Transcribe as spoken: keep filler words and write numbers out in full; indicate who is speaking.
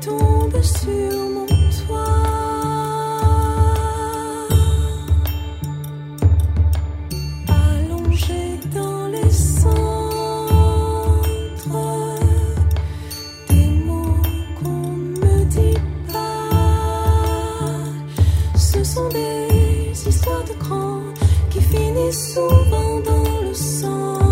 Speaker 1: tombe sur mon toit. Allongé dans les cendres, des mots qu'on ne me dit pas. Ce sont des histoires de grands qui finissent souvent dans le sang.